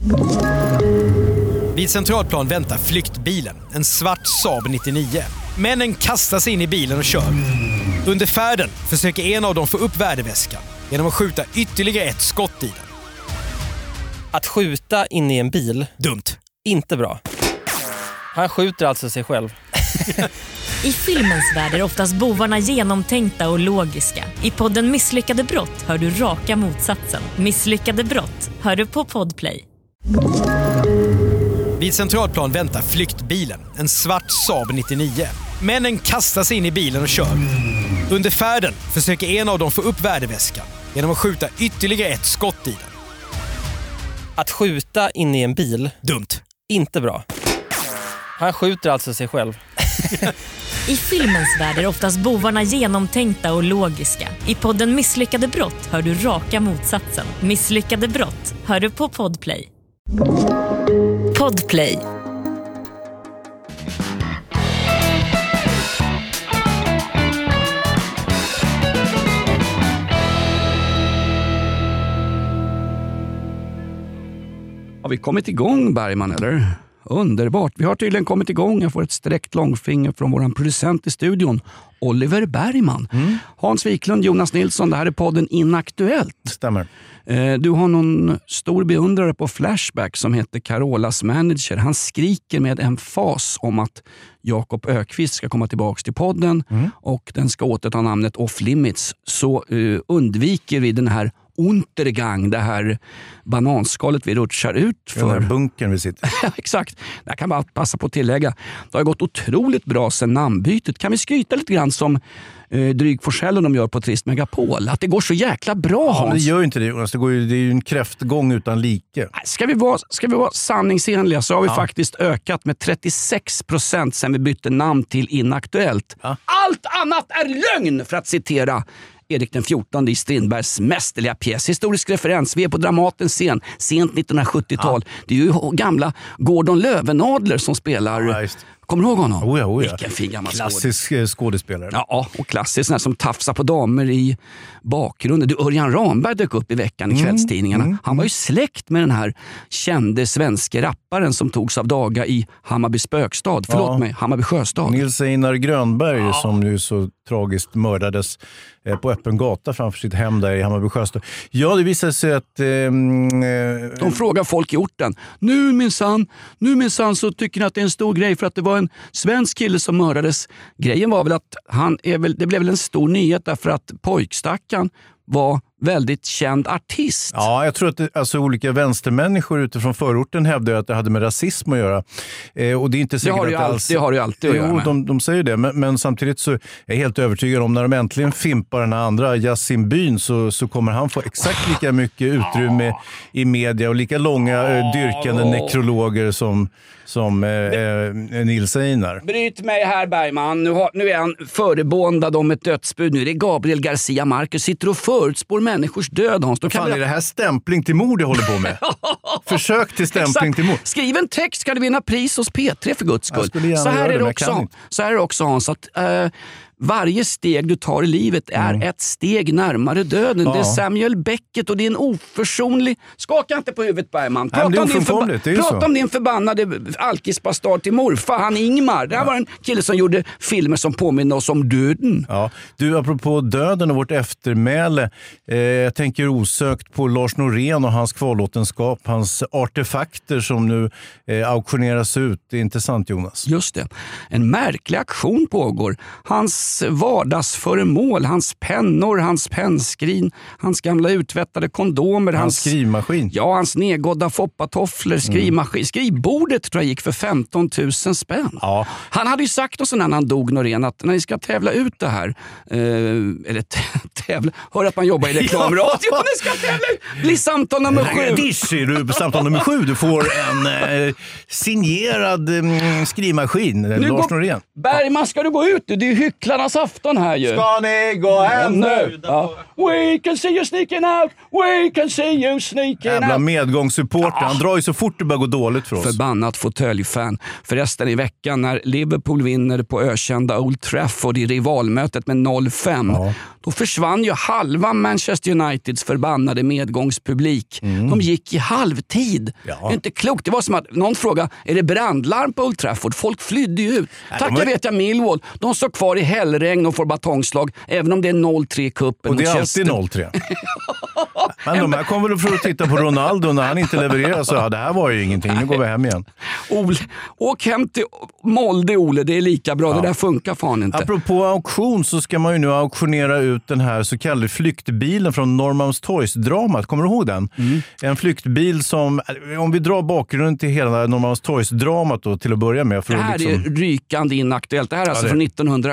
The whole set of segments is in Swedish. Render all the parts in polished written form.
Vid Centralplan väntar flyktbilen, en svart Saab 99. Männen kastar sig in i bilen och kör. Under färden försöker en av dem få upp värdeväskan genom att skjuta ytterligare ett skott i den. Att skjuta in i en bil? Dumt. Inte bra. Han skjuter alltså sig själv. I filmens värld är oftast bovarna genomtänkta och logiska. I podden Misslyckade brott hör du raka motsatsen. Misslyckade brott hör du på Podplay. Vid Centralplan väntar flyktbilen, en svart Saab 99. Männen kastar sig in i bilen och kör. Under färden försöker en av dem få upp värdeväskan genom att skjuta ytterligare ett skott i den. Att skjuta in i en bil? Dumt. Inte bra. Han skjuter alltså sig själv. I filmens värld är oftast bovarna genomtänkta och logiska. I podden Misslyckade brott hör du raka motsatsen. Misslyckade brott hör du på Podplay. Podplay. Har vi kommit igång, Bergman, eller? Underbart. Vi har tydligen kommit igång. Jag får ett sträckt långfinger från våran producent i studion, Oliver Bergman. Hans Wiklund, Jonas Nilsson, det här är podden Inaktuellt. Stämmer. Du har någon stor beundrare på Flashback som heter Carolas manager. Han skriker med emfas om att Jakob Ökvist ska komma tillbaka till podden och den ska återta namnet Off Limits. Så undviker vi den här Untergang, det här bananskalet vi rutschar ut för. Den här bunkern vi sitter. Exakt. Jag kan bara passa på att tillägga. Det har gått otroligt bra sedan namnbytet. Kan vi skryta lite grann som Dryg Forsell de gör på Trist Megapol? Att det går så jäkla bra, Hans. Ja, det gör ju inte det, Jonas. Det är ju en kräftgång utan like. Ska vi vara sanningsenliga så har vi faktiskt ökat med 36% sedan vi bytte namn till Inaktuellt. Ja. Allt annat är lögn, för att citera Erik den 14 i Strindbergs mästerliga pjäs. Historisk referens. Vi är på Dramatens scen. Sent 1970-tal. Det är ju gamla Gordon Löwenadler som spelar. Ja, kommer du ihåg honom? Oh ja. Vilken fin gammal klassisk skådespelare. Ja, och klassisk sån här som tafsar på damer i bakgrunden. Örjan Ramberg dök upp i veckan i kvällstidningarna. Han var ju släkt med den här kände svenska rapparen som togs av daga i Hammarby spökstad. Hammarby sjöstad. Nils Einar Grönberg som nu så tragiskt mördades på öppen gata framför sitt hem där i Hammarby sjöstad. Ja, det visade sig att de frågar folk i orten. Nu minsann så tycker ni att det är en stor grej för att det var en svensk kille som mördades. Grejen var väl att det blev väl en stor nyhet därför att pojkstackaren var väldigt känd artist. Ja, jag tror att olika vänstermänniskor utifrån förorten hävdar att det hade med rasism att göra. Och det är inte säkert det har ju alltid att göra med. De säger det, men samtidigt så är jag helt övertygad om när de äntligen fimpar den andra Yasin Byn så kommer han få exakt lika mycket utrymme i media och lika långa dyrkande nekrologer som Nils Einar. Bryt mig här, Bergman. Nu är han förebåndad om ett dödsbud. Nu är det Gabriel Garcia Marquez sitter och förutspår människors död, Hans. Är det här stämpling till mord jag håller på med? Försök till stämpling till mord. Skriv en text, ska du vinna pris hos P3 för Guds skull. Så här är det också, Hans, att varje steg du tar i livet är ett steg närmare döden. Det är Samuel Beckett och det är en oförsonlig... Skaka inte på huvudet, Bergman. Prata om din förbannade alkisbastard till morfar, han Ingmar. Det här var en kille som gjorde filmer som påminner oss om döden. Ja. Du, apropå döden och vårt eftermäle, jag tänker osökt på Lars Norén och hans kvarlåtenskap, hans artefakter som nu auktioneras ut. Det är intressant, Jonas. Just det. En märklig aktion pågår. Hans vardagsföremål, hans pennor, hans pennskrin, hans gamla utvättade kondomer, hans skrivmaskin. Ja, hans nedgådda foppatofflor, skrivmaskin. Skrivbordet tror jag gick för 15 000 spänn. Ja. Han hade ju sagt oss när han dog, Norén, att när ni ska tävla ut det här hör att man jobbar i reklamradio. Ni ska tävla ut, bli samtal nummer 7. Dishy, du samtal nummer 7. Du får en signerad skrivmaskin. Lars Norén. Bergman, ska du gå ut? Det är ju hycklarnas afton här ju. Ska ni gå hem nu? Ja. We can see you sneaking out. We can see you sneaking out. Jävla medgångssupporter. Han drar ju så fort det börjar gå dåligt för oss. Förbannat fåtöljfan. Förresten i veckan när Liverpool vinner på ökända Old Trafford i rivalmötet med 0-5. Ja. Då försvann försvann ju halva Manchester Uniteds förbannade medgångspublik. De gick i halvtid. Ja. Det är inte klokt. Det var som att någon fråga, är det brandlarm på Old Trafford? Folk flydde ju ut. Tack vet jag Millwall. De står kvar i hällregn och får batongslag även om det är 0-3 kuppen. Och det är alltid 0-3. Men de här kommer för att titta på Ronaldo när han inte levererar så det här var ju ingenting. Nu går vi hem igen. Åk hem till Molde, Ole. Det är lika bra. Ja. Det där funkar fan inte. Apropå auktion så ska man ju nu auktionera ut den här så kallade flyktbilen från Norrmalmstorgsdramat. Kommer du ihåg den? En flyktbil som, om vi drar bakgrunden till hela Norrmalmstorgsdramat då, till att börja med. För det här liksom... är rykande inaktuellt. Det här är alltså från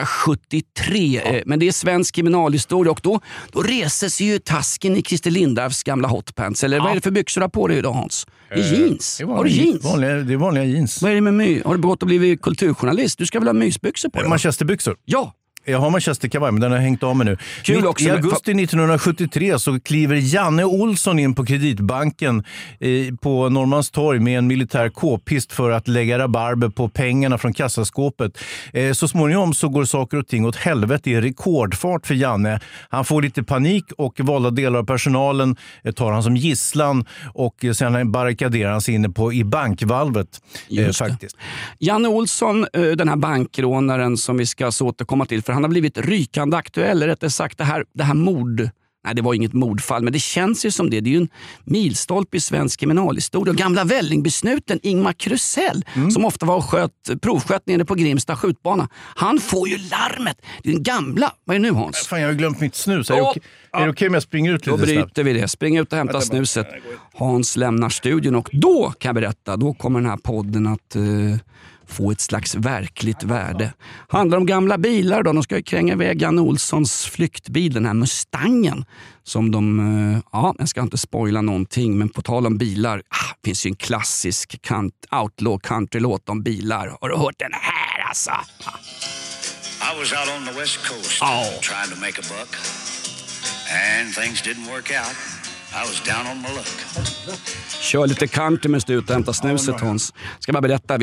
1973. Ja. Men det är svensk kriminalhistoria och då reses ju tasken i Christer Lindarws gamla hotpants. Eller vad är det för byxor du har på dig idag, Hans? Det är jeans. Har du jeans? Det är vanliga jeans. Vad är det med my? Har du gått och blivit kulturjournalist? Du ska väl ha mysbyxor på dig? Manchesterbyxor? Ja. Jag har Manchester-kavaj, men den har hängt av mig nu. Kul också, I augusti 1973 så kliver Janne Olsson in på Kreditbanken på Norrmalmstorg med en militär k-pist för att lägga rabarber på pengarna från kassaskåpet. Så småningom så går saker och ting åt helvete i rekordfart för Janne. Han får lite panik och valda delar av personalen tar han som gisslan och sen barrikaderar han sig inne i bankvalvet. Faktiskt. Janne Olsson, den här bankrånaren som vi ska så återkomma till, för han har blivit rykande aktuell, eller rättare sagt det här mord. Nej, det var inget mordfall, men det känns ju som det. Det är ju en milstolpe i svensk kriminalhistoria. Och gamla vällingbesnuten Ingmar Krusell, som ofta var och provsköt nere på Grimsta skjutbana. Han får ju larmet. Det är den gamla. Vad är det nu, Hans? Fan, jag har glömt mitt snus. Är det okej om jag springer ut lite snabbt? Då bryter vi det. Spring ut och hämta snuset. Hans lämnar studion och då kan jag berätta, då kommer den här podden att... få ett slags verkligt värde. Handlar om gamla bilar då. De ska ju kränga iväg Janne Olssons flyktbil, den här Mustangen. Som jag ska inte spoila någonting, men på tal om bilar, finns ju en klassisk outlaw country-låt om bilar. Har du hört den här alltså? I was out on the west coast trying to make a buck and things didn't work out. I was down on my luck. Kör lite country med ut och hämta snuset, Hans. Ska bara berätta,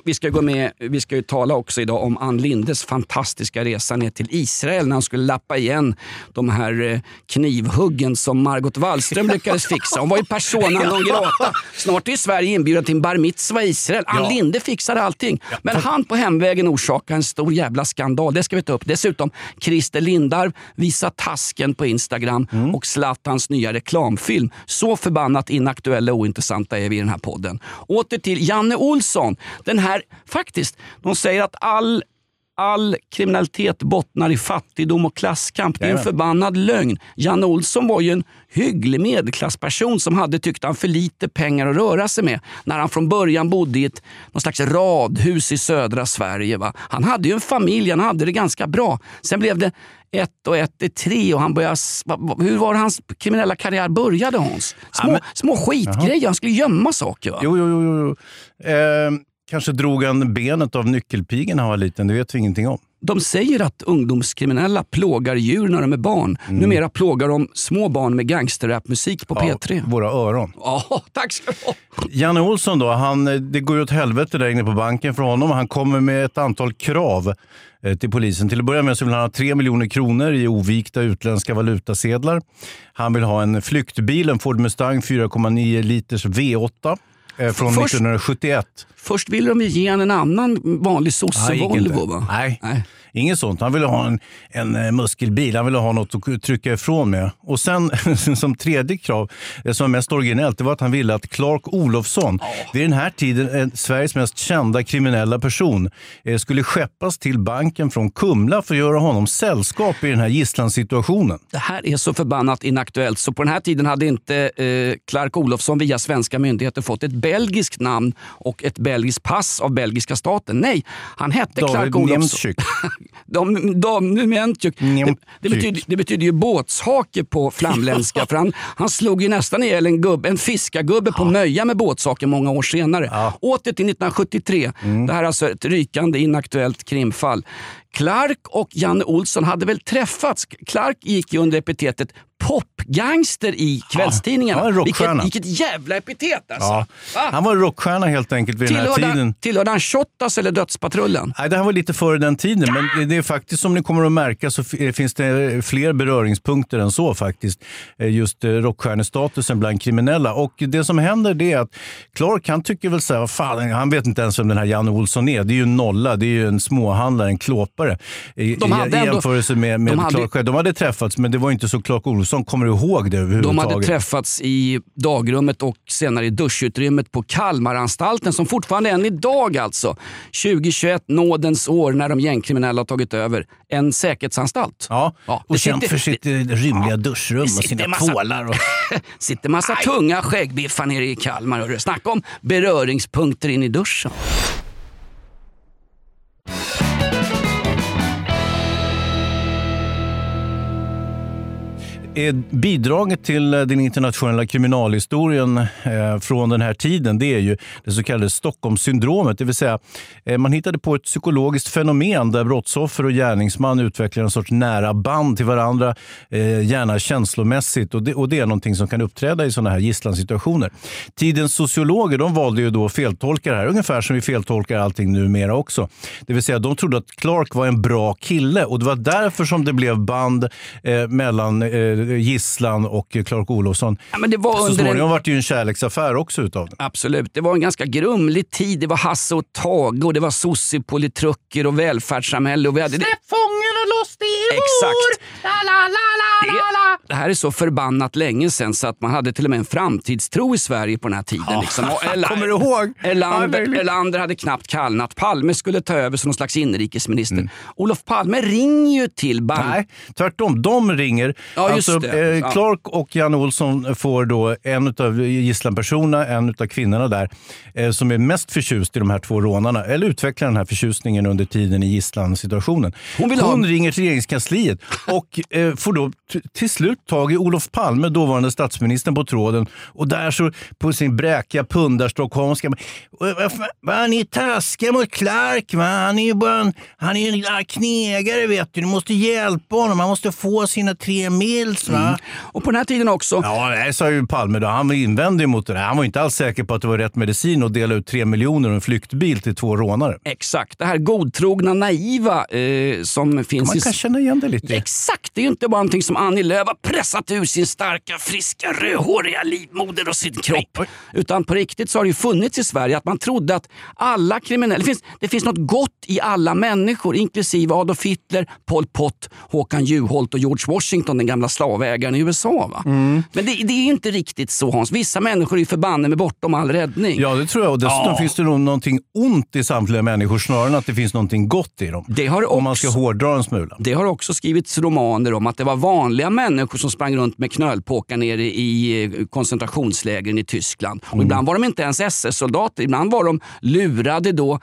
vi ska ju tala också idag om Ann Lindes fantastiska resa ner till Israel när han skulle lappa igen de här knivhuggen som Margot Wallström lyckades fixa. Hon var ju persona non grata. Snart är i Sverige inbjuden till en bar mitzvah i Israel. Ann Linde fixade allting. Men han på hemvägen orsakade en stor jävla skandal. Det ska vi ta upp. Dessutom, Christer Lindarw visar tasken på Instagram och Zlatans nya reklamfilm. Så förbannat inaktuella och intressanta är vi i den här podden. Åter till Janne Olsson. Den här, faktiskt, de säger att all kriminalitet bottnar i fattigdom och klasskamp. Det är en förbannad lögn. Janne Olsson var ju en hygglig medelklassperson som tyckte han för lite pengar att röra sig med. När han från början bodde i någon slags radhus i södra Sverige. Va? Han hade ju en familj, han hade det ganska bra. Sen blev det 1 och 1 är 3 och han började... Hur var hans kriminella karriär började, Hans? Små skitgrejer, han skulle gömma saker, va? Jo. Kanske drog han benet av nyckelpigen när han var liten, det vet vi ingenting om. De säger att ungdomskriminella plågar djur när de är barn. Numera plågar de små barn med gangsterrapmusik på P3. Våra öron. Ja, tack ska du ha. Janne Olsson då, det går ju åt helvete där inne på banken för honom. Han kommer med ett antal krav till polisen. Till att börja med så vill han ha 3 miljoner kronor i ovikta utländska valutasedlar. Han vill ha en flyktbil, en Ford Mustang 4,9 liters V8. Från 1971. Först ville de ge en annan vanlig sosse-Volvo, va? Nej, inget sånt. Han ville ha en muskelbil. Han ville ha något att trycka ifrån med. Och sen som tredje krav, det som var mest originellt, det var att han ville att Clark Olofsson, vid den här tiden Sveriges mest kända kriminella person, skulle skeppas till banken från Kumla för att göra honom sällskap i den här gisslansituationen. Det här är så förbannat inaktuellt. Så på den här tiden hade inte Clark Olofsson via svenska myndigheter fått ett belgiskt namn och ett belgiskt pass av belgiska staten. Nej, han hette Clark Olofsson. Det betyder ju båtshake på flamländska. För han slog ju nästan ihjäl en fiskargubbe på Möja med båtshake många år senare. Åter till 1973. Det här är alltså ett rykande inaktuellt krimfall. Clark och Janne Olsson hade väl träffats. Clark gick ju under epitetet popgangster i kvällstidningarna. Ja, en rockstjärna. Vilket jävla epitet alltså. Ja. Han var en rockstjärna helt enkelt vid den här tiden. Tillhörde han Shottaz eller Dödspatrullen? Nej, det här var lite före den tiden, men det är faktiskt, som ni kommer att märka, så finns det fler beröringspunkter än så faktiskt. Just rockstjärnestatusen bland kriminella. Och det som händer, det är att Clark, han tycker väl så här, fan, han vet inte ens vem den här Janne Olsson är. Det är ju en nolla, det är ju en småhandlare, en klåpare. I jämförelse med Clark själv. De hade träffats, men det var inte så Clark Olsson kommer ihåg det överhuvudtaget. De hade träffats i dagrummet och senare i duschutrymmet på Kalmaranstalten, som fortfarande än idag alltså, 2021, nådens år, när de gängkriminella har tagit över, en säkerhetsanstalt. Ja, och känt för sitt rymliga duschrum och sina tvålar. Sitter massa tunga skäggbiffar nere i Kalmar. Snacka om beröringspunkter in i duschen. Bidraget till den internationella kriminalhistorien från den här tiden, det är ju det så kallade Stockholmssyndromet. Det vill säga, man hittade på ett psykologiskt fenomen där brottsoffer och gärningsman utvecklar en sorts nära band till varandra, gärna känslomässigt. Och det är någonting som kan uppträda i sådana här gisslansituationer. Tidens sociologer, de valde ju då feltolka det här, ungefär som vi feltolkar allting numera också. Det vill säga, de trodde att Clark var en bra kille, och det var därför som det blev band mellan Gisslan och Clark Olofsson. Ja, men det var så smånån var det ju en kärleksaffär också utav det. Absolut, det var en ganska grumlig tid. Det var Hasse och Tage och det var sossiepolitrucker och välfärdssamhälle. Och vi hade Släpp fångarna loss, det är exakt. La. Det här är så förbannat länge sedan så att man hade till och med en framtidstro i Sverige på den här tiden. Liksom. Kommer du ihåg? Erlander hade knappt kallnat. Palme skulle ta över som någon slags inrikesminister. Olof Palme ringer ju till bank. Nej, tvärtom. De ringer. Ja, just alltså, Clark och Janne Olsson får då en av gisslanpersonerna, en av kvinnorna där, som är mest förtjust i de här två rånarna, eller utvecklar den här förtjusningen under tiden i gisslansituationen. Hon ringer till regeringskansliet och får då till slut tag i Olof Palme, dåvarande statsministern, på tråden. Och där så på sin bräkiga pundarstockholmska, vad ni taskar mot Clark, va? Han är ju bara han är en knegare, vet du måste hjälpa honom, han måste få sina 3 mils, va? Och på den här tiden också. Ja, det sa ju Palme då. Han var invändig mot det där. Han var inte alls säker på att det var rätt medicin att dela ut 3 miljoner och en flyktbil till 2 rånare. Exakt, det här godtrogna naiva som finns. Man kan känna igen det lite. Exakt, det är ju inte bara någonting som Annie Lööf har pressat ur sin starka, friska, rödhåriga livmoder och sin kropp. Utan på riktigt så har det ju funnits i Sverige att man trodde att alla kriminella, det finns något gott i alla människor, inklusive Adolf Hitler, Pol Pot, Håkan Juholt och George Washington, den gamla slavägaren i USA. Va? Men det är inte riktigt så, Hans. Vissa människor är ju förbannade med bortom all räddning. Ja, det tror jag. Och dessutom finns det nog någonting ont i samtliga människor snarare än att det finns någonting gott i dem. Det har om man ska hårdra en smula. Det har också skrivits romaner om att det var vanliga människor som sprang runt med knölpåkar nere i koncentrationslägren i Tyskland. Och ibland var de inte ens SS-soldater. Ibland var de lurade då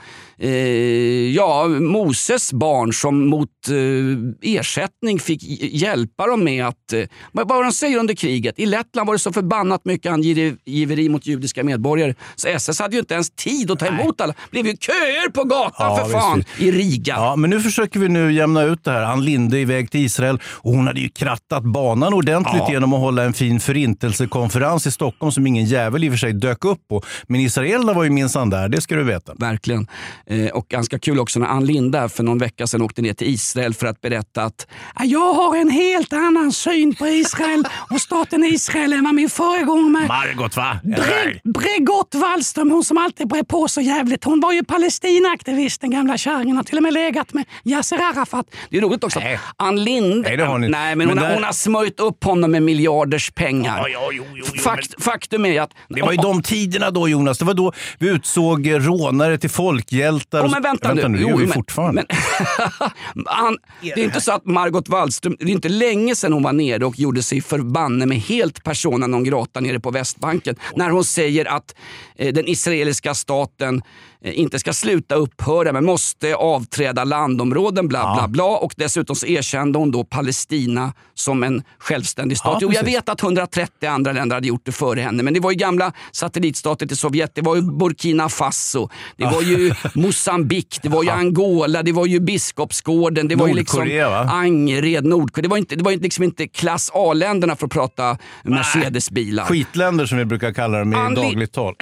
Moses barn som mot ersättning fick hjälpa dem med att vad de säger under kriget. I Lettland var det så förbannat mycket angiveri mot judiska medborgare så SS hade ju inte ens tid att ta emot alla. Det blev ju köer på gatan för fan i Riga. Ja, men nu försöker vi nu jämna ut det här. Ann Linde iväg till Israel och hon hade ju krattat banan ordentligt genom att hålla en fin förintelsekonferens i Stockholm som ingen jävel i och för sig dök upp på. Men israelerna var ju minsann där, det ska du veta. Verkligen. Och ganska kul också när Ann Linde för någon vecka sedan åkte ner till Israel för att berätta att jag har en helt annan syn på Israel och staten Israel än vad min föregångare med Margot, va? Bregott Wallström, hon som alltid brer på så jävligt. Hon var ju Palestina-aktivist, den gamla kärringen, har till och med legat med Yasser Arafat. Det är roligt också. Ann Linde, hon har smörjt upp honom med miljarders pengar. Faktum är att det var ju de tiderna då, Jonas. Det var då vi utsåg rånare till folkhjältar. Men vänta nu. Det gör vi fortfarande. Det är inte så att Margot Wallström, det är inte länge sedan hon var nere och gjorde sig förbanne med helt persona non grata nere på Västbanken. När hon säger att den israeliska staten inte ska sluta upphöra men måste avträda landområden bla bla bla och dessutom så erkände hon då Palestina som en självständig stat. Jo, jag vet att 130 andra länder hade gjort det före henne, men det var ju gamla satellitstater till Sovjet. Det var ju Burkina Faso, det var ju Mosambik, det var ju Angola, det var ju Biskopsgården, det var ju liksom Angered, Nordkorea. Det var ju liksom inte klass A-länderna för att prata Mercedes-bilar. Skitländer som vi brukar kalla dem i dagligt tal.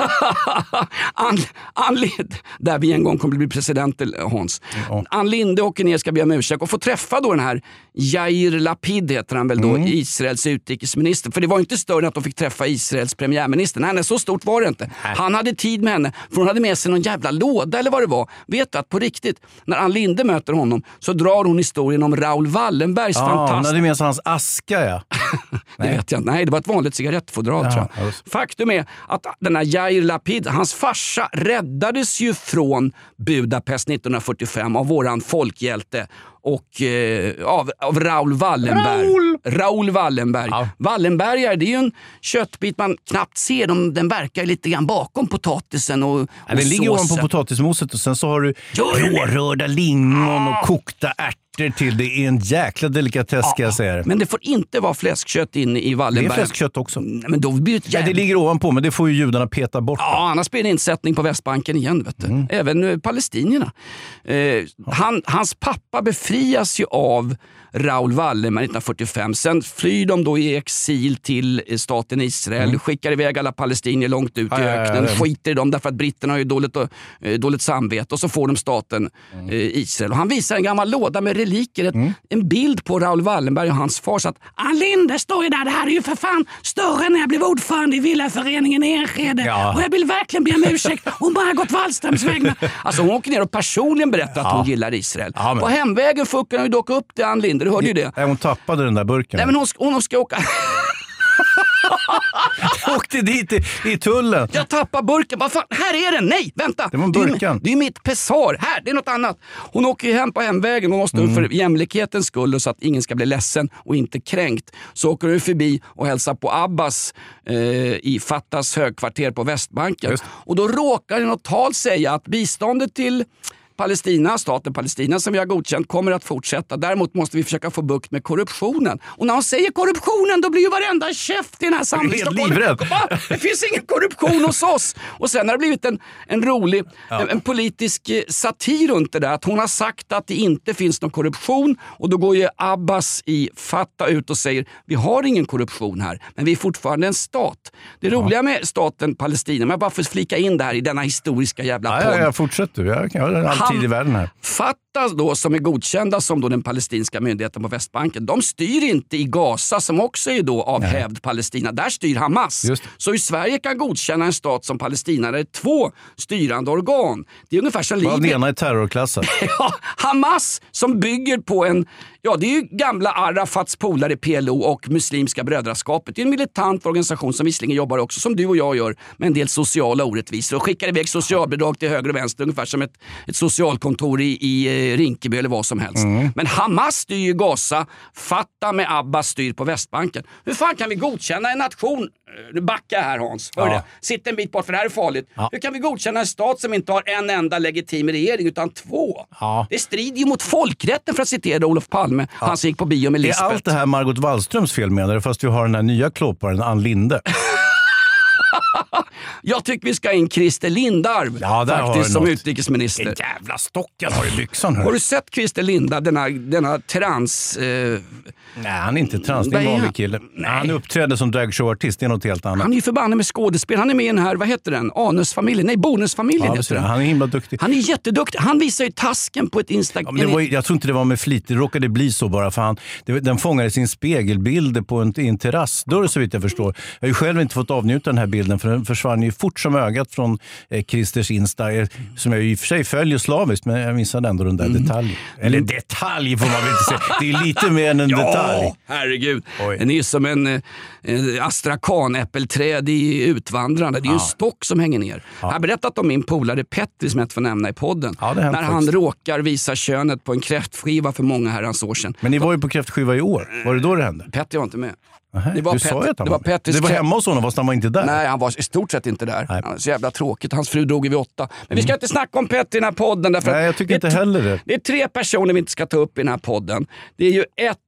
Där vi en gång kommer att bli president, Hans. Ann Linde åker ner, ska be om ursäkt och få träffa då den här Yair Lapid, heter han väl då, Israels utrikesminister. För det var inte större att de fick träffa Israels premiärminister. Nej, så stort var det inte. Han hade tid med henne, för hon hade med sig någon jävla låda eller vad det var. Vet du att på riktigt, när Ann Linde möter honom så drar hon historien om Raoul Wallenbergs fantastiskt. Hon hade med sig hans aska, ja. Det vet jag inte. Nej, det var ett vanligt cigarettfodral, tror jag. Faktum är att den här Yair Lapid, hans farsa, räddades ju från Budapest 1945 av våran folkhjälte och av Raoul Wallenberg. Raoul Wallenberg. Ja. Wallenbergare, det är ju en köttbit man knappt ser. Den verkar lite grann bakom potatisen och den ligger ovanpå potatismoset och sen så har du rårörda lingon och kokta ärtor till. Det är en jäkla delikatess, ska jag säga. Men det får inte vara fläskkött inne i Wallenberg. Det är fläskkött också. Men då blir det ligger ovanpå, men det får ju judarna peta bort. Ja, annars blir det insättning på Västbanken igen, vet du. Även palestinierna. Hans pappa befrias ju av Raoul Wallenberg 1945. Sen flyr de då i exil till staten Israel, skickar iväg alla palestinier långt ut i öknen, skiter i dem därför att britterna har ju dåligt samvete, och så får de staten Israel. Och han visar en gammal låda med reliker, en bild på Raoul Wallenberg och hans far. Så att Ann Linde står ju där, det här är ju för fan större när jag blev ordförande i Villaföreningen i Enskede. Ja. Och jag vill verkligen be om ursäkt om Margot Wallströms vägnar. Alltså hon åker ner och personligen berättar att hon gillar Israel. Ja, men på hemvägen fuckar hon ju dock upp till Ann Linde. Du hörde ju det. Hon tappade den där burken. Nej, men hon ska åka... Jag åkte dit i tullen. Jag tappar burken. Vad fan? Här är den. Nej, vänta. Det var burken. Det är mitt pessar. Här, det är något annat. Hon åker ju hem på hemvägen. Hon måste för jämlikhetens skull och så att ingen ska bli ledsen och inte kränkt. Så åker du förbi och hälsar på Abbas i Fattas högkvarter på Västbanken. Just. Och då råkar i något tal säga att biståndet till Palestina, staten Palestina som vi har godkänt, kommer att fortsätta. Däremot måste vi försöka få bukt med korruptionen. Och när hon säger korruptionen, då blir ju varenda käft i den här samhället. Det finns ingen korruption hos oss. Och sen har det blivit en rolig, en politisk satir runt det där. Att hon har sagt att det inte finns någon korruption. Och då går ju Abbas i Fatah ut och säger, vi har ingen korruption här, men vi är fortfarande en stat. Det roliga med staten Palestina, men jag bara får flika in det här i denna historiska jävla podd. Jag fortsätter. Jag kan tid i världen här. Fattas då, som är godkända som då den palestinska myndigheten på Västbanken, de styr inte i Gaza som också är då av hävd Palestina. Där styr Hamas. Så i Sverige kan godkänna en stat som Palestina där det är 2 styrande organ. Det är ungefär som Libyen. Den ena är terrorklassad. Ja, Hamas som bygger på det är ju gamla Arafats polare PLO och Muslimska brödraskapet. Det är en militant organisation som visserligen jobbar också som du och jag gör med en del sociala orättvisor och skickar iväg socialbidrag till höger och vänster ungefär som ett socialkontor i Rinkeby eller vad som helst. Men Hamas styr ju Gaza, Fatah med Abbas styr på Västbanken. Hur fan kan vi godkänna en nation? Du backar här, Hans. Hör det? Sitt en bit bort för det här är farligt. Hur kan vi godkänna en stat som inte har en enda legitim regering utan 2? Det strider ju mot folkrätten, för att citera Olof Palme. Han som gick på bio med Lisbeth. Är allt det här Margot Wallströms fel, menar du? Fast vi har den här nya klåparen Ann Linde. Jag tycker vi ska in Christer Lindarw faktiskt som utrikesminister. En jävla stocken har i byxan. Har du sett Christer Lindarw, denna trans... Nej, han är inte trans, det är en vanlig kille. Han uppträder som dragshowartist, det är något helt annat. Han är ju förbannad med skådespel. Han är med i den här, vad heter den? Anusfamiljen? Nej, Bonusfamiljen heter den. Han är himla duktig. Han är jätteduktig. Han visar ju tasken på ett Instagram. Jag tror inte det var med flit. Det råkade bli så bara för den fångade sin spegelbild på en terrassdörr, så vitt jag förstår. Jag har ju själv inte fått avnjuta den här bilden, för den försvann ju fort som ögat från Christers Insta, som jag i och för sig följer slaviskt, men jag missade ändå den där detaljen. Eller detalj får man väl inte säga. Det är lite mer än en detalj. Herregud. Den är ju som en astrakan-äppelträd i Utvandrande. Det är ju en stock som hänger ner. Jag har berättat om min polare Petri som jag inte får nämna i podden. När han råkar visa könet på en kräftskiva för många herrans år sedan. Men ni var ju på kräftskiva i år. Var det då det hände? Petri var inte med. Det var hemma hos honom, fast han var inte där. Nej, han var i stort sett inte där. Han var så jävla tråkigt. Hans fru drog vid 8. Men vi ska inte snacka om Petter i den här podden. Därför nej, jag tycker inte heller det. Det är 3 personer vi inte ska ta upp i den här podden. Det är ju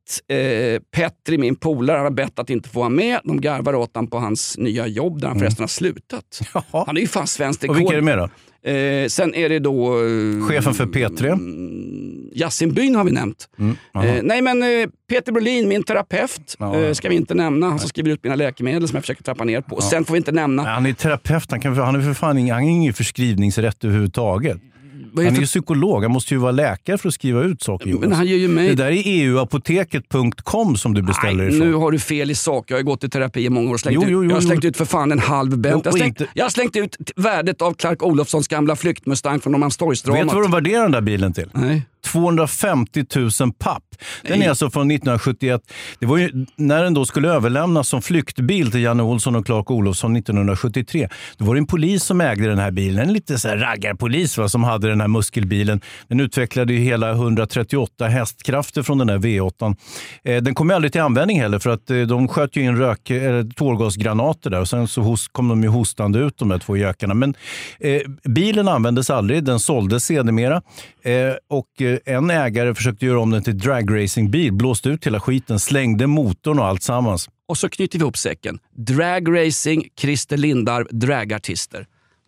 Petter, min polare, han har bett att inte få vara med. De garvar åt han på hans nya jobb där han förresten har slutat. Jaha. Han är ju fan svensk rekord. Och vilka är det med då? Sen är det då... chefen för P3. Yasin Byn har vi nämnt. Nej men Peter Brolin, min terapeut, ska vi inte nämna. Han som skriver ut mina läkemedel som jag försöker trappa ner på. Och sen får vi inte nämna... Nej, han är terapeut, han är för fan ingen förskrivningsrätt överhuvudtaget. Han är ju psykolog, han måste ju vara läkare för att skriva ut saker. Men han gör ju mig... Det där är euapoteket.com som du beställer ifrån. Nu har du fel i sak. Jag har gått i terapi i många år. Jag har slängt ut för fan en halv bent. Jag har slängt ut värdet av Clark Olofssons gamla flyktmustang från Norrmalmstorgsdramat. Vet du vad de värderar den där bilen till? Nej. 250 000 papp. Den är alltså från 1971. Det var ju när den då skulle överlämnas som flyktbil till Janne Olsson och Clark Olofsson 1973. Då var det en polis som ägde den här bilen. En lite så här raggarpolis som hade den här muskelbilen. Den utvecklade ju hela 138 hästkrafter från den där V8. Den kom aldrig till användning heller för att de sköt ju in tårgasgranater där och sen så kom de ju hostande ut de här 2 gökarna. Men bilen användes aldrig. Den såldes sedermera och en ägare försökte göra om den till dragracingbil, blåste ut hela skiten, slängde motorn och allt sammans. Och så knyter vi ihop säcken. Dragracing, Christer Lindarw, dragartister.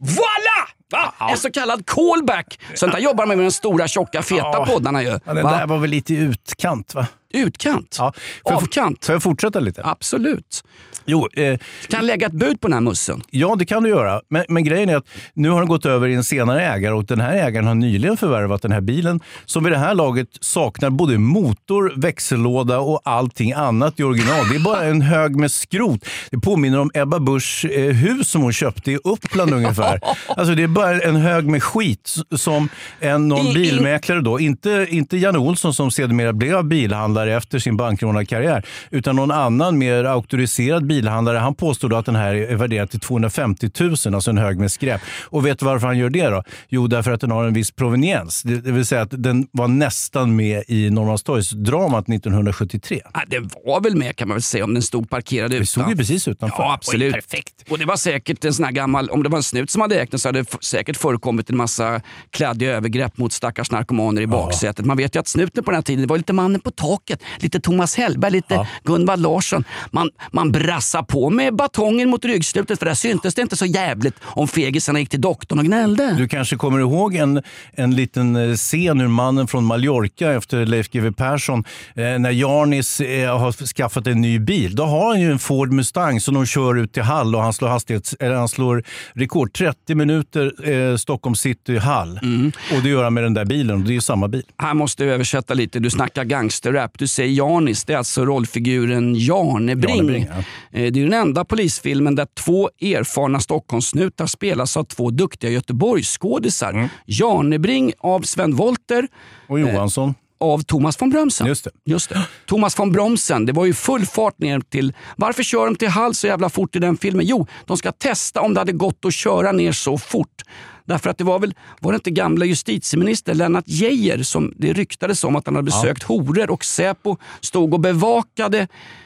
Voila! En så kallad callback. Sånt där jobbar man med den stora, tjocka, feta poddarna ju. Ja, den där var väl lite utkant, va? Utkant? Ja. Avkant? Får jag fortsätta lite? Absolut. Jo, kan lägga ett bud på den här mussen. Ja, det kan du göra. Men grejen är att nu har den gått över i en senare ägare och den här ägaren har nyligen förvärvat den här bilen som vid det här laget saknar både motor, växellåda och allting annat i original. Det är bara en hög med skrot. Det påminner om Ebba Buschs hus som hon köpte i Uppland ungefär. Alltså det är bara en hög med skit som någon bilmäklare då, inte Janne Olsson som sedermera blev bilhandlare efter sin bankrånarkarriär, utan någon annan mer auktoriserad bilhandlare. Han påstod att den här är värderad till 250 000, alltså en hög med skräp. Och vet du varför han gör det då? Jo, därför att den har en viss proveniens. Det vill säga att den var nästan med i Norrmalmstorgsdramat 1973. Ja, det var väl med kan man väl säga om den stod parkerad utan. Det såg ju precis utanför. Ja, absolut. Perfekt. Och det var säkert en sån här gammal, om det var en snut som hade ägt den så hade det säkert förekommit en massa kladdiga övergrepp mot stackars narkomaner i baksätet. Man vet ju att snuten på den här tiden, det var lite Mannen på taket, lite Thomas Hellberg, lite Gunvald Larsson. Man brassade på med batongen mot ryggslutet för där syntes det inte så jävligt om fegisarna gick till doktorn och gnällde. Du kanske kommer ihåg en liten scen ur Mannen från Mallorca efter Leif GW Persson när Jarnis har skaffat en ny bil. Då har han ju en Ford Mustang som de kör ut till Hall och han slår rekord 30 minuter Stockholm City Hall. Och det gör han med den där bilen och det är ju samma bil. Här måste jag översätta lite. Du snackar gangsterrap. Du säger Jarnis. Det är alltså rollfiguren Jarnebring. Ja. Det är den enda polisfilmen där 2 erfarna Stockholmssnutar spelas av 2 duktiga Göteborgsskådisar. Jarnebring av Sven Wollter och Johansson av Thomas von Brömsen. Just det. Thomas von Brömsen, det var ju full fart ner till... Varför kör de till Hall så jävla fort i den filmen? Jo, de ska testa om det hade gått att köra ner så fort. Därför att var det inte gamla justitieminister Lennart Geijer som det ryktades om att han hade besökt horor och Säpo stod och bevakade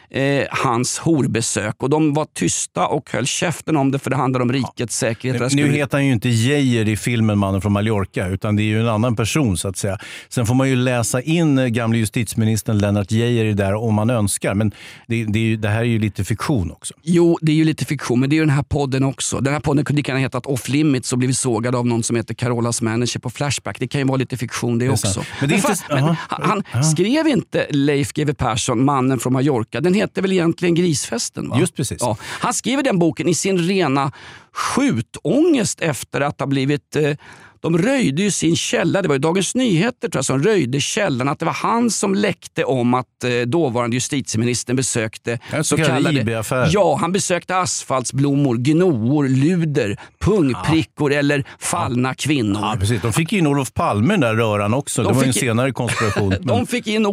hans horbesök och de var tysta och höll käften om det för det handlar om rikets säkerhet. Nu heter han ju inte Geijer i filmen Mannen från Mallorca utan det är ju en annan person så att säga. Sen får man ju läsa in gamla justitieministern Lennart Geijer där om man önskar men det här är ju lite fiktion också. Jo, det är ju lite fiktion men det är ju den här podden också. Den här podden kunde kan ha hetat Off Limits och blivit sågad av någon som heter Carolas manager på Flashback. Det kan ju vara lite fiktion det också. Men det är inte... Han skrev inte Leif GW Persson Mannen från Mallorca. Den heter väl egentligen Grisfesten, va? Just precis. Ja. Han skriver den boken i sin rena skjutångest efter att ha blivit... De röjde ju sin källa, det var ju Dagens Nyheter tror jag, som röjde källan, att det var han som läckte om att dåvarande justitieministern besökte så kallade IB-affär. Ja, han besökte asfaltsblommor, gnoor, luder, pungprickor eller fallna kvinnor. Ja, precis. De fick in Olof Palme den där röran också. Det var en senare konspiration. De fick in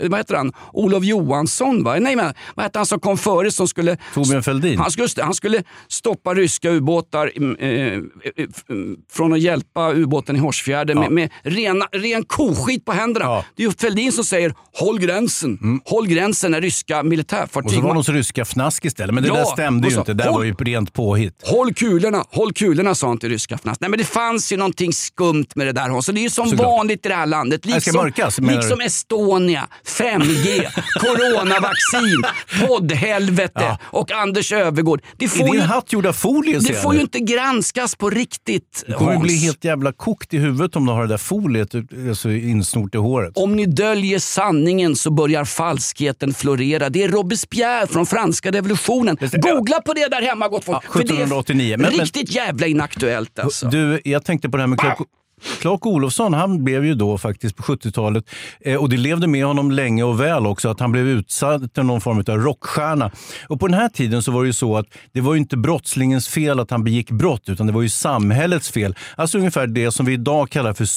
Olof Johansson, va? Nej, men vad heter han som kom före som skulle... Torbjörn Fälldin. Han skulle stoppa ryska ubåtar från att hjälpa ubåten i Horsfjärden med ren koskit på händerna. Ja. Det är ju Fälldin som säger håll gränsen när ryska militärfartyg. Och så var de så ryska fnask istället, men det där stämde ju inte. Det där var ju rent påhitt. Håll kulorna, sa han till ryska fnask. Nej, men det fanns ju någonting skumt med det där. Så det är ju som vanligt i det här landet. Liksom Estonia, 5G, coronavaccin, poddhelvete och Anders Övergård. Det får ju inte granskas på riktigt. Det kommer bli helt jävla kokt i huvudet om du har det där foliet alltså insnort i håret. Om ni döljer sanningen så börjar falskheten florera. Det är Robespierre från franska revolutionen. Googla på det där hemma, gott folk. 1789. För det är riktigt jävla inaktuellt alltså. Du, jag tänkte på det här med Clark Olofsson, han blev ju då faktiskt på 70-talet och det levde med honom länge och väl också att han blev utsatt till någon form av rockstjärna. Och på den här tiden så var det ju så att det var ju inte brottslingens fel att han begick brott, utan det var ju samhällets fel. Alltså ungefär det som vi idag kallar för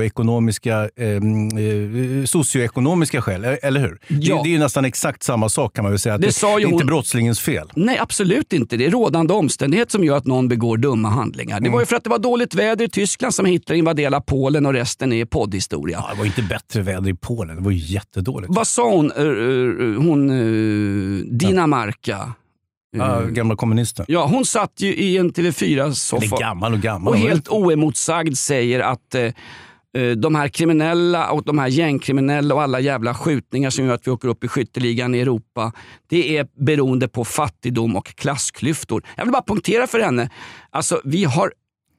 socioekonomiska skäl, eller hur? Ja. Det är ju nästan exakt samma sak, kan man väl säga. Att det är inte brottslingens fel. Nej, absolut inte. Det är rådande omständighet som gör att någon begår dumma handlingar. Det var ju för att det var dåligt väder i Tyskland som Hitler invaderade Polen och resten är poddhistoria. Ja, det var inte bättre väder i Polen. Det var ju jättedåligt. Vad sa hon? Dinamarca. Gamla kommunisten. Ja, hon satt ju i en TV4-soffa. Gammal. Och helt oemotsagd säger att de här kriminella och de här gängkriminella och alla jävla skjutningar som gör att vi åker upp i skytteligan i Europa, det är beroende på fattigdom och klassklyftor. Jag vill bara punktera för henne. Alltså, vi har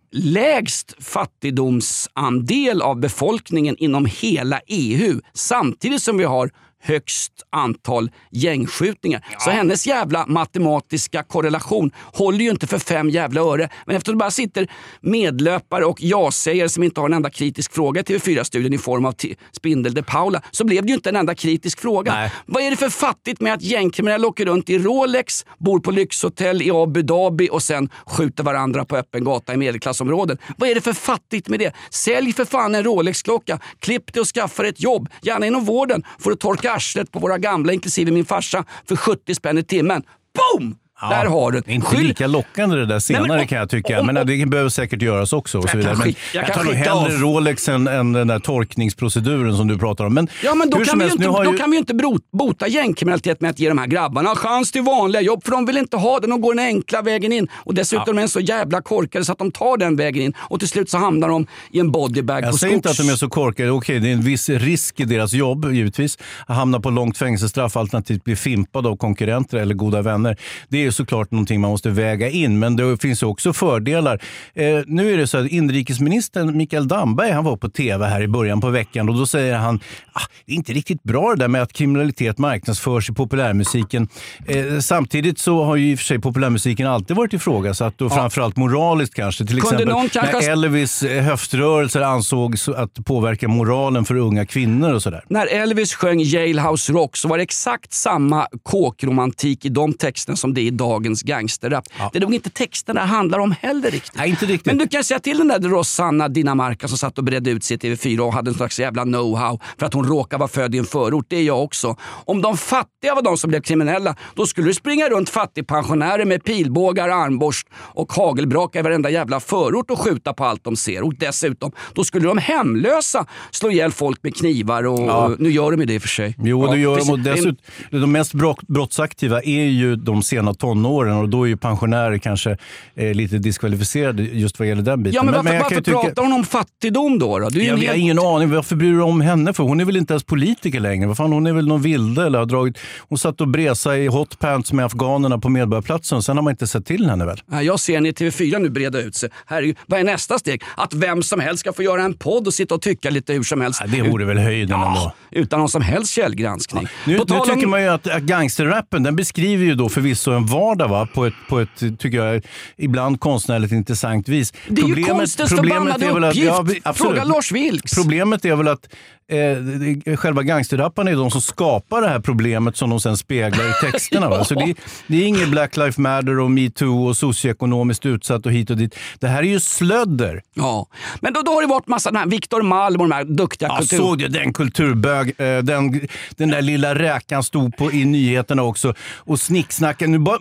lägst fattigdomsandel av befolkningen inom hela EU, samtidigt som vi har högst antal gängskjutningar. Så hennes jävla matematiska korrelation håller ju inte för 5 jävla öre. Men efter att det bara sitter medlöpare och ja-sägare som inte har en enda kritisk fråga till TV4-studien i form av Spindel de Paula, så blev det ju inte en enda kritisk fråga. Nej. Vad är det för fattigt med att gängkriminella åker runt i Rolex, bor på lyxhotell i Abu Dhabi och sen skjuter varandra på öppen gata i medelklassområden? Vad är det för fattigt med det? Sälj för fan en Rolex-klocka, klipp dig och skaffa ett jobb, gärna inom vården, för att torka arslet på våra gamla, inklusive min farsa, för 70 spänn i timmen. Boom! Ja, där har du. Inte lika lockande det där senare, kan jag tycka. Men det behöver säkert göras också. Och så vidare. Men jag tar nog hellre Rolex än den där torkningsproceduren som du pratar om. Men då kan vi ju inte bota gängkriminalitet med att ge de här grabbarna chans till vanliga jobb. För de vill inte ha det. De går den enkla vägen in. Och dessutom är de så jävla korkade så att de tar den vägen in. Och till slut så hamnar de i en bodybag på Jag säger inte att de är så korkade. Okej, det är en viss risk i deras jobb, givetvis. Att hamna på långt fängelsestraff, alternativt bli fimpad av konkurrenter eller goda vänner. Det är såklart någonting man måste väga in, men det finns också fördelar. Nu är det så att inrikesministern Mikael Damberg, han var på tv här i början på veckan och då säger han det är inte riktigt bra det där med att kriminalitet marknadsförs i populärmusiken. Samtidigt så har ju i och för sig populärmusiken alltid varit ifrågasatt och framförallt moraliskt kanske. Till exempel när Elvis höftrörelser ansågs att påverka moralen för unga kvinnor och sådär. När Elvis sjöng Jailhouse Rock så var det exakt samma kåkromantik i de texterna som det är i dagens gangsterrap. Ja. Det är nog inte texterna det handlar om heller riktigt. Nej, inte riktigt. Men du kan säga till den där Rosanna Dinamarca som satt och bredde ut sig i TV4 och hade en slags jävla know-how för att hon råkar vara född i en förort. Det är jag också. Om de fattiga var de som blev kriminella, då skulle du springa runt fattigpensionärer med pilbågar, armborst och hagelbraka i varenda jävla förort och skjuta på allt de ser. Och dessutom, då skulle de hemlösa slå ihjäl folk med knivar och nu gör de ju det för sig. Jo, det gör de. Och dessutom, de mest brottsaktiva är ju de sena tonåren och då är ju pensionärer kanske lite diskvalificerade just vad gäller den biten. Ja, men varför pratar hon om fattigdom då? Jag har ingen aning. Varför bryr du om henne? För hon är väl inte ens politiker längre. Vad fan, hon är väl någon vilde eller har dragit... Hon satt och bresa i hotpants med afghanerna på Medborgarplatsen. Sen har man inte sett till henne väl? Jag ser henne i TV4 nu breda ut sig. Vad är nästa steg? Att vem som helst ska få göra en podd och sitta och tycka lite hur som helst. Det vore väl höjden ändå. Utan någon som helst källgranskning. Nu tycker man ju att gangsterrappen, den beskriver ju då förvisso en vardag på ett tycker jag, ibland konstnärligt intressant vis. Det är ju konstens förbannade uppgift. Fråga Lars Vilks. Problemet är väl att själva gangsterrapparna är de som skapar det här problemet som de sen speglar i texterna. Va? Så det är inget Black Lives Matter och Me Too och socioekonomiskt utsatt och hit och dit. Det här är ju slödder. Ja, men då har det varit massa den här Victor Malm och de här duktiga kultur... såg jag den kulturbög. Den där lilla räkan stod i nyheterna också och snicksnackade. Nu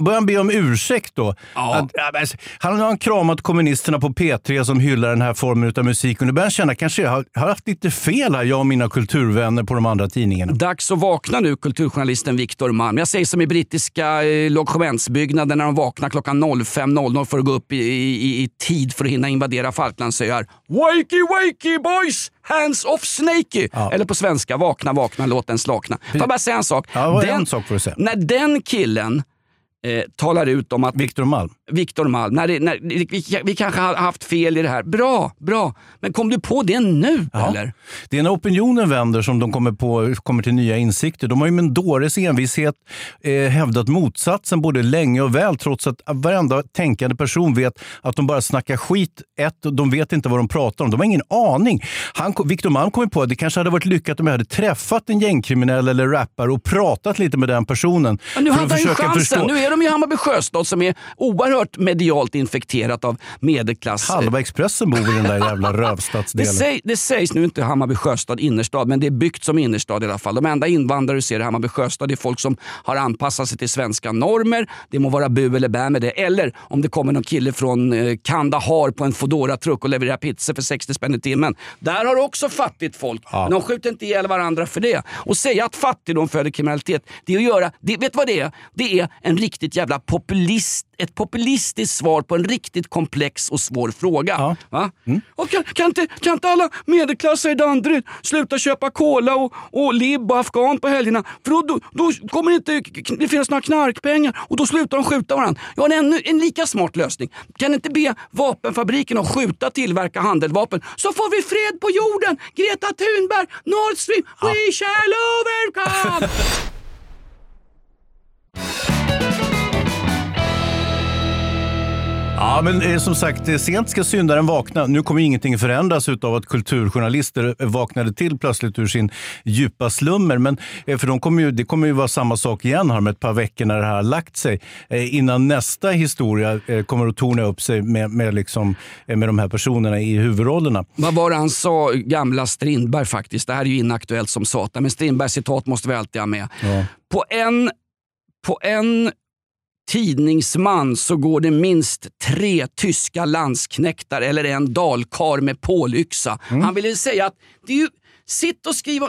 börjar han be om ursäkt då? Ja. Han har kramat kommunisterna på P3 som hyllar den här formen av musik. Och nu börjar han känna, kanske jag har haft lite fel här, jag och mina kulturvänner på de andra tidningarna. Dags att vakna nu, kulturjournalisten Viktor Malm. Jag säger som i brittiska logementsbyggnaden när de vaknar klockan 05.00 för att gå upp i tid för att hinna invadera Falklandsöar. Wakey, wakey boys! Hands off Snakey! Ja. Eller på svenska, vakna, låt den slakna. Får jag bara säga en sak? Ja, en sak får du säga. När den killen talar ut om att... Viktor Malm. Vi kanske har haft fel i det här. Bra. Men kom du på det nu, eller? Det är när opinionen vänder som de kommer till nya insikter. De har ju med en dåres envishet hävdat motsatsen både länge och väl, trots att varenda tänkande person vet att de bara snackar skit. De vet inte vad de pratar om. De har ingen aning. Viktor Malm kom på att det kanske hade varit lyckat om jag hade träffat en gängkriminell eller rappare och pratat lite med den personen. Men nu hade han chansen. Nu är de i Hammarby Sjöstad som är oerhört medialt infekterat av medelklass. Halva Expressen bor i den där jävla rövstadsdelen. Det sägs nu inte Hammarby Sjöstad innerstad, men det är byggt som innerstad i alla fall. De enda invandrare du ser i Hammarby Sjöstad, det är folk som har anpassat sig till svenska normer. Det må vara bu eller bä med det. Eller om det kommer någon kille från Kandahar på en Fodora-truck och levererar pizza för 60 spänn i timmen. Där har också fattigt folk. Ja. Men de skjuter inte ihjäl varandra för det. Och säga att fattigdom föder kriminalitet, det är att göra... vet vad det är? Det är en riktigt jävla ett populistiskt svar på en riktigt komplex och svår fråga. Ja. Va? Och kan inte alla medelklassare i Danderyd sluta köpa cola och libb och afghan på helgerna? För då kommer det finnas några knarkpengar och då slutar de skjuta varandra. Jag har en lika smart lösning. Kan inte be vapenfabriken att skjuta tillverka handeldvapen, så får vi fred på jorden. Greta Thunberg, Nord Stream, we shall overcome! Ja, men som sagt, sent ska syndaren vakna. Nu kommer ingenting förändras utav att kulturjournalister vaknade till plötsligt ur sin djupa slummer. Men för det kommer ju vara samma sak igen här med ett par veckor när det här har lagt sig. Innan nästa historia kommer att torna upp sig med de här personerna i huvudrollerna. Vad var det han sa, gamla Strindberg faktiskt? Det här är ju inaktuellt som satan, men Strindbergs citat måste vi alltid ha med. Ja. På en tidningsman så går det minst 3 tyska landsknäktar eller en dalkar med pålyxa. Han ville säga att det är ju, sitt och skriva,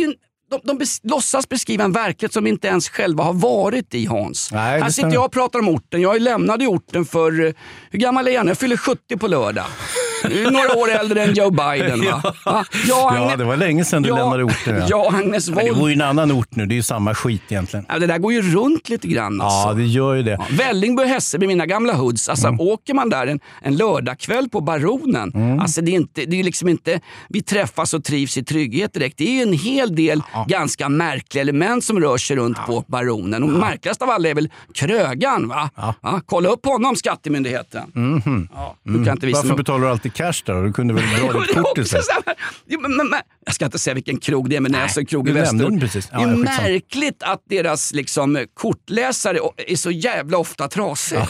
de låtsas beskriva en verklighet som inte ens själva har varit i, Hans. Nej, här sitter jag och pratar om orten. Jag lämnade orten för, hur gammal är jag? Jag fyller 70 på lördag. Några år äldre än Joe Biden, va? Ja, det var länge sedan du lämnade orten. Ja, Agnes Wold. Det går ju en annan ort nu, det är ju samma skit egentligen. Ja, det där går ju runt lite grann. Alltså. Ja, det gör ju det. Ja, Vällingby och Hässelby, mina gamla hoods. Alltså, åker man där en lördagkväll på Baronen, alltså det är ju liksom inte, vi träffas och trivs i trygghet direkt. Det är ju en hel del ganska märkliga element som rör sig runt på Baronen. Och märkligast av alla är väl Krögan, va? Ja, kolla upp honom, skattemyndigheten. Du kan inte visa varför betalar du alltid cash där? Du kunde väl dra ditt kort istället. Jag ska inte säga vilken krog det är, men det är en krog i Västerort. Det är märkligt att deras kortläsare är så jävla ofta trasiga.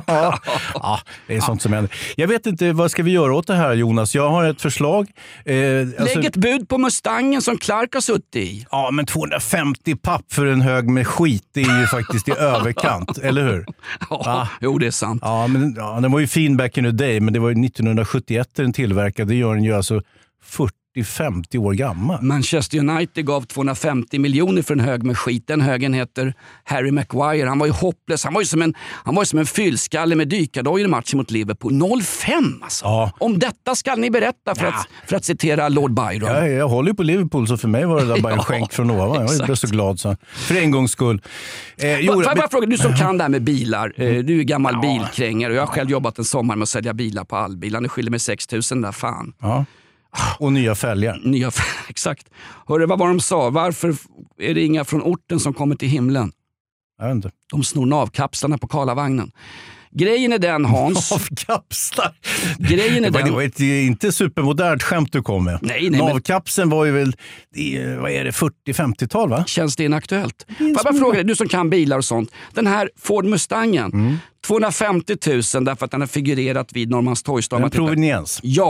Ja, det är sånt som händer. Jag vet inte, vad ska vi göra åt det här, Jonas? Jag har ett förslag. Lägg ett bud på Mustangen som Clark har suttit i. Ja, men 250 papp för en hög med skit, det är ju faktiskt i överkant, eller hur? Jo, det är sant. Ja, men den var ju fin back in the day, men det var ju 1971 den tillverkade. Det gör den ju alltså 40-50 år gammal. Manchester United gav 250 miljoner för en hög med skit. Den högen heter Harry Maguire. Han var ju hopplös. Han var ju som en fyllskalle med dykardoj i matchen mot Liverpool. 0-5 alltså. Ja. Om detta ska ni berätta för att citera Lord Byron. Ja, jag håller ju på Liverpool, så för mig var det där bara en skänk från ovan. Jag blev så glad så. För en gångs skull. Får jag bara fråga, du som kan det här med bilar. Du är gammal bilkrängare och jag har själv jobbat en sommar med att sälja bilar på Allbilar. Nu skiljer mig 6 000 där, fan. Ja. Och nya fälgar. Exakt. Hörru, vad var de sa? Varför är det inga från orten som kommer till himlen? Jag vet inte. De snor navkapslarna på Karlavagnen. Grejen är den, Hans. Navkapslar? Grejen är den. Det var ett inte supermodernt skämt du kom med. Nej, navkapseln var ju väl, vad är det, 40-50-tal, va? Känns det inaktuellt? Får jag bara fråga dig, du som kan bilar och sånt. Den här Ford Mustangen, 250 000 därför att den har figurerat vid Norrmalmstorgsdagen. En proveniens. Ja,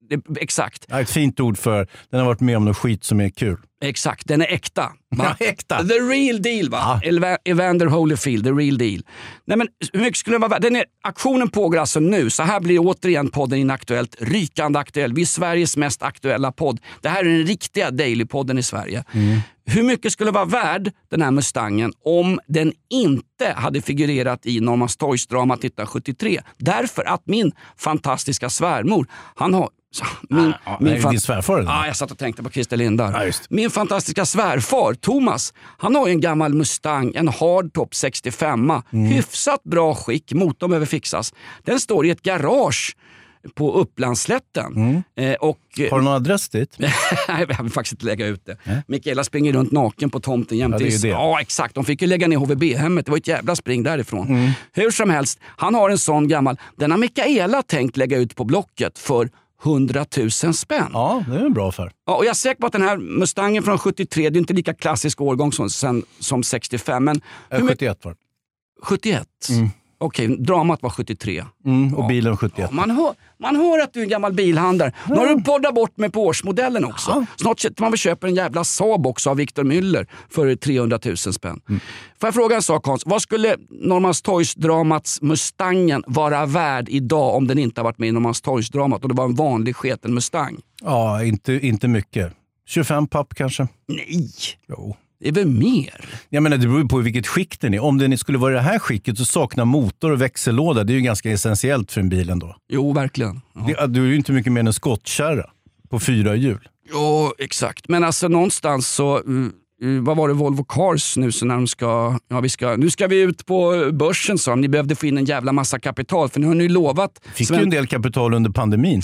Exakt. Ja, ett fint ord för den har varit med om något skit som är kul. Exakt, den är äkta. Ja, äkta. The real deal, va? Ja. Evander Holyfield, the real deal. Nej, men hur mycket skulle det vara? Aktionen pågår alltså nu. Så här blir återigen podden Inaktuellt rykande aktuell. Vi är Sveriges mest aktuella podd. Det här är den riktiga Daily-podden i Sverige. Hur mycket skulle vara värd den här Mustangen om den inte hade figurerat i Norrmalmstorgsdramat 1973? Därför att min fantastiska svärmor, han har... Din svärfar? Ja, jag satt och tänkte på Christer Lindar. Min fantastiska svärfar, Thomas, han har ju en gammal Mustang, en hardtop 65. Hyfsat bra skick, motorn behöver fixas. Den står i ett garage på Upplandsslätten. Har du någon adress dit? Nej, jag vill faktiskt inte lägga ut det. Mikaela springer runt naken på tomten jämt. Ja, exakt. De fick ju lägga ner HVB-hemmet. Det var ett jävla spring därifrån. Hur som helst, han har en sån gammal. Den har Mikaela tänkt lägga ut på Blocket för 100 000 spänn. Ja, det är en bra affär. Ja, och jag är säker på att den här Mustangen från 73, det är inte lika klassisk årgång som 65. Men 71 var det. 71? Okej, dramat var 73. Och bilen 71. Ja, man hör att du är en gammal bilhandlare. Nu har du poddat bort med på årsmodellen också. Ja. Snart sätter man väl köper en jävla Saab också av Victor Müller för 300 000 spänn. Får jag fråga en sak, Hans? Vad skulle Norrmalmstorgsdramats Mustangen vara värd idag om den inte har varit med i Norrmalmstorgsdramat och det var en vanlig sketen Mustang? Ja, inte mycket. 25 papp kanske. Nej. Jo. Det är väl mer? Jag menar, det beror på i vilket skick den är. Om den skulle vara i det här skicket så saknar motor och växellåda. Det är ju ganska essentiellt för en bil ändå. Jo, verkligen. Ja. Du är ju inte mycket mer än en skottkärra på 4 hjul. Jo, exakt. Men alltså någonstans så... vad var det Volvo Cars nu så när de ska... Ja, nu ska vi ut på börsen, så ni behövde få in en jävla massa kapital. För nu har ni lovat... Fick ju en del kapital under pandemin.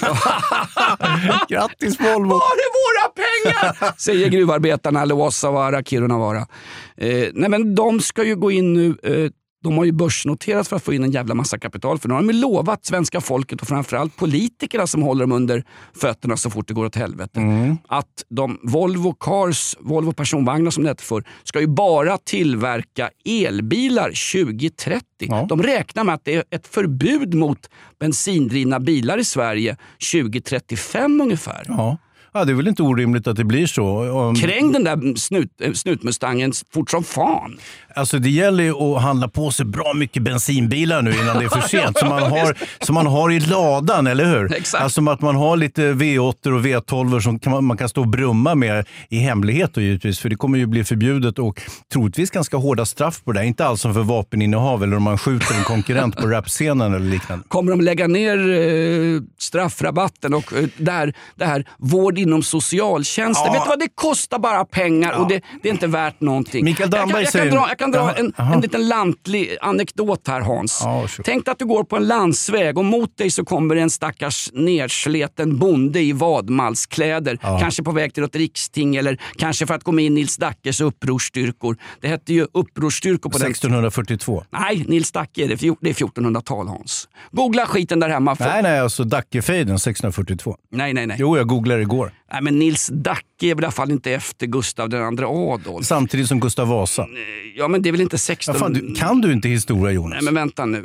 Grattis Volvo! Var är våra pengar? Säger gruvarbetarna Luossavaara, Kirunavaara. Nej, men de ska ju gå in nu... De har ju börsnoterat för att få in en jävla massa kapital. För nu har de ju lovat svenska folket och framförallt politikerna som håller dem under fötterna så fort det går åt helvete. Att de Volvo Cars, Volvo personvagnar som det heter för, ska ju bara tillverka elbilar 2030. Ja. De räknar med att det är ett förbud mot bensindrivna bilar i Sverige 2035 ungefär. Ja. Ja, det är väl inte orimligt att det blir så. Kräng den där snutmustangen fort som fan. Alltså det gäller ju att handla på sig bra mycket bensinbilar nu innan det är för sent. som man har i ladan, eller hur? Exakt. Alltså att man har lite V8 och V12 som man kan stå och brumma med i hemlighet och givetvis. För det kommer ju bli förbjudet och troligtvis ganska hårda straff på det. Inte alls som för vapeninnehav eller om man skjuter en konkurrent på rapscenen eller liknande. Kommer de lägga ner straffrabatten och det här vård inom socialtjänsten? Ja. Vet du vad, det kostar bara pengar och det är inte värt någonting. Mikael Damberg jag kan dra en liten lantlig anekdot här, Hans. Ja, tänk att du går på en landsväg och mot dig så kommer en stackars nedsleten bonde i vadmalskläder. Ja. Kanske på väg till ett riksting eller kanske för att komma in Nils Dackes upprorsstyrkor. Det hette ju upprorsstyrkor på 1642. Nej, Nils Dacke, det är 1400-tal, Hans. Googla skiten där hemma. Nej, alltså Dackefejden 1642. Nej. Jo, jag googlade igår. Nej, men Nils Dacke är väl i alla fall inte efter Gustav den andra Adolf. Samtidigt som Gustav Vasa. Ja, men det är väl inte 16... Ja, fan, kan du inte historia, Jonas? Nej, men vänta nu.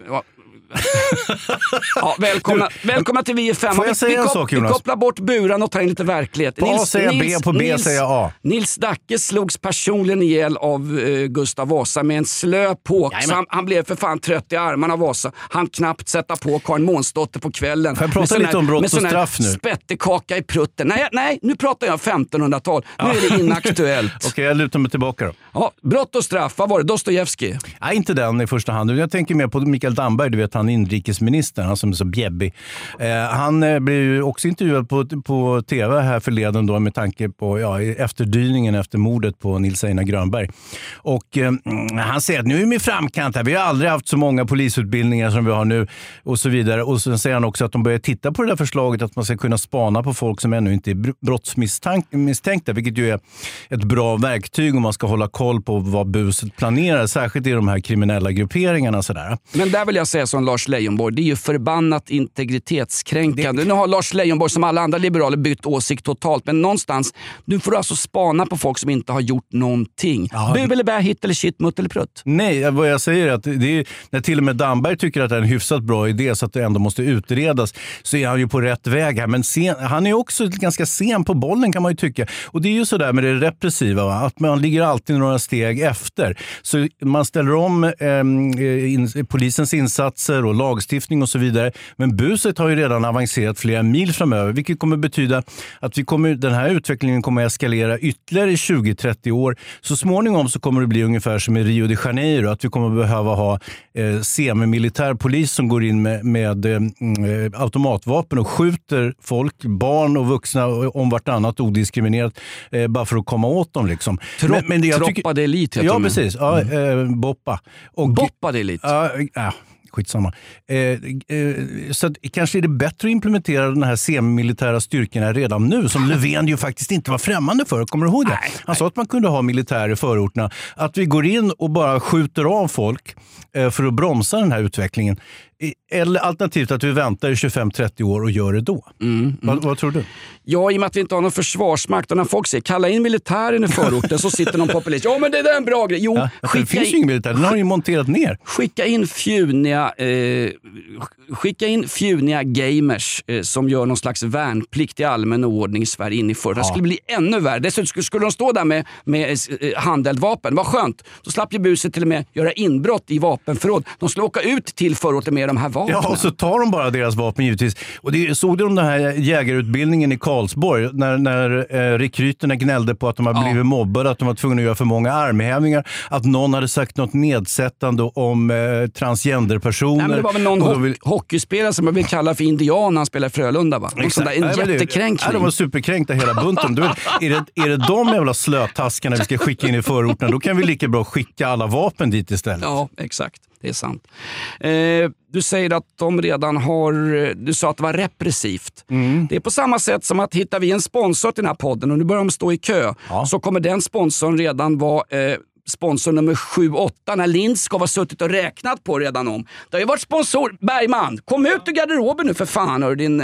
Ja, välkomna till Vi är fem. Får jag säga en sak, Jonas? Vi kopplar bort buran och tar in lite verklighet. På A säger B, på B säger A. Nils Dacke slogs personligen ihjäl av Gustav Vasa med en slö påk. Han blev för fan trött i armarna av Vasa. Han knappt sätta på Karin Månsdotter på kvällen. Får jag prata lite om brott och straff nu? Spettekaka i prutten. Nej, nu pratar jag 1500-tal. Nu är det inaktuellt. Okej, jag lutar mig tillbaka då. Ja, brott och straff. Vad var det? Dostojevskij? Nej, inte den i första hand. Jag tänker mer på Mikael Damberg, du vet, han inrikesministern, han som är så bjäbbig. Han blev ju också intervjuad på tv här förleden då med tanke på efterdyningen efter mordet på Nils Einar Grönberg. Och han säger att nu är vi i framkant här. Vi har aldrig haft så många polisutbildningar som vi har nu och så vidare. Och så säger han också att de börjar titta på det där förslaget att man ska kunna spana på folk som ännu inte är brottsmisstänkta, vilket ju är ett bra verktyg om man ska hålla koll på vad buset planerar, särskilt i de här kriminella grupperingarna. Sådär. Men där vill jag säga som Lars Leijonborg, det är ju förbannat integritetskränkande. Nu har Lars Leijonborg som alla andra liberaler bytt åsikt totalt, men någonstans, nu får du alltså spana på folk som inte har gjort någonting. Bu eller bä, hit eller shit, mutt eller prutt. Nej, vad jag säger är att det är, när till och med Damberg tycker att det är en hyfsat bra idé så att det ändå måste utredas, så är han ju på rätt väg här. Men han är också ganska sen på bollen, kan man ju tycka. Och det är ju sådär med det repressiva, va? Att man ligger alltid några steg efter. Så man ställer om polisens insatser och lagstiftning och så vidare. Men buset har ju redan avancerat flera mil framöver, vilket kommer betyda att den här utvecklingen kommer att eskalera ytterligare i 20-30 år. Så småningom så kommer det bli ungefär som i Rio de Janeiro, att vi kommer behöva ha semimilitär polis som går in med automatvapen och skjuter folk, barn och vuxna om vartannat odiskriminerat, bara för att komma åt dem liksom. Troppa de Elite heter ja, precis. Ja, Boppa. Boppa de Elite. Ja, skitsamma. Så att, kanske är det bättre att implementera den här semimilitära styrkorna redan nu, som Löfven ju faktiskt inte var främmande för. Kommer du ihåg det? Han sa att man kunde ha militär i förorterna. Att vi går in och bara skjuter av folk för att bromsa den här utvecklingen. Eller alternativt att vi väntar i 25-30 år och gör det då. Vad tror du? Ja, i och med att vi inte har någon försvarsmakt, och när folk säger kalla in militären i förorten så sitter någon populist. Ja, men det är en bra grej. Jo, det finns ju ingen militär, den har ju monterat ner. Skicka in fjuniga gamers som gör någon slags värnplikt i allmän ordning i Sverige in i förorten. Det skulle bli ännu värre. Dessutom skulle de stå där med handeldvapen. Vad skönt. Då slapp ju buset till och med göra inbrott i vapenförråd. De skulle åka ut till förorten med de här vapnen. Ja, och så tar de bara deras vapen givetvis. Och såg de den här jägarutbildningen i Karlsborg när rekryterna gnällde på att de har blivit mobbade, att de var tvungna att göra för många armhävningar, att någon hade sagt något nedsättande om transgenderpersoner. Nej, men det var väl någon hockeyspelare som man vill kalla för indian när han spelar i Frölunda, va? En jättekränkning. De var superkränkta hela bunten. Är det de jävla slötaskarna vi ska skicka in i förorten, då kan vi lika bra skicka alla vapen dit istället. Ja, exakt. Det är sant. Du säger att de redan du sa att det var repressivt. Det är på samma sätt som att hittar vi en sponsor till den här podden och nu börjar de stå i kö, så kommer den sponsorn redan vara sponsor nummer 7-8 när Lindskov har suttit och räknat på redan om. Det har ju varit sponsor. Bergman, kom ut ur garderoben nu för fan, hör din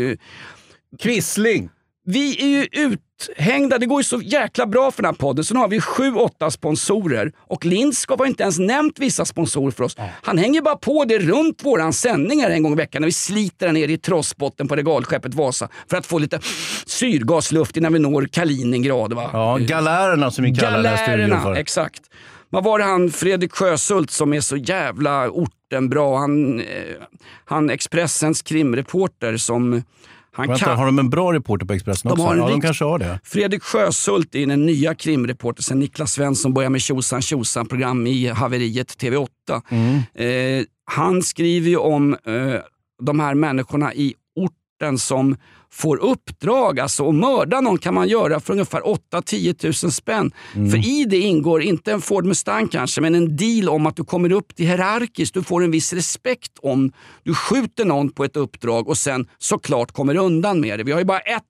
Quisling. Vi är ju uthängda, det går ju så jäkla bra för den här podden, så nu har vi 7-8 sponsorer och Lindskov har inte ens nämnt vissa sponsorer för oss. Han hänger bara på det runt våran sändningar en gång i veckan när vi sliter ner i trossbotten på regalskeppet Vasa för att få lite syrgasluft innan vi når Kaliningrad, va? Ja, galärerna som vi kallar den här studion för. Exakt. Vad var det han Fredrik Sjöshult som är så jävla ortenbra, han Expressens krimreporter som har de en bra reporter på Expressen också? De kanske har det. Fredrik Sjöshult är den nya krimreporter sen Niklas Svensson började med Tjosan-program i haveriet TV8. Han skriver ju om de här människorna i orten som får uppdrag, alltså att mörda någon kan man göra för ungefär 8-10 000 spänn. För i det ingår inte en Ford Mustang kanske, men en deal om att du kommer upp till hierarkiskt, du får en viss respekt om du skjuter någon på ett uppdrag och sen såklart kommer undan med det. Vi har ju bara ett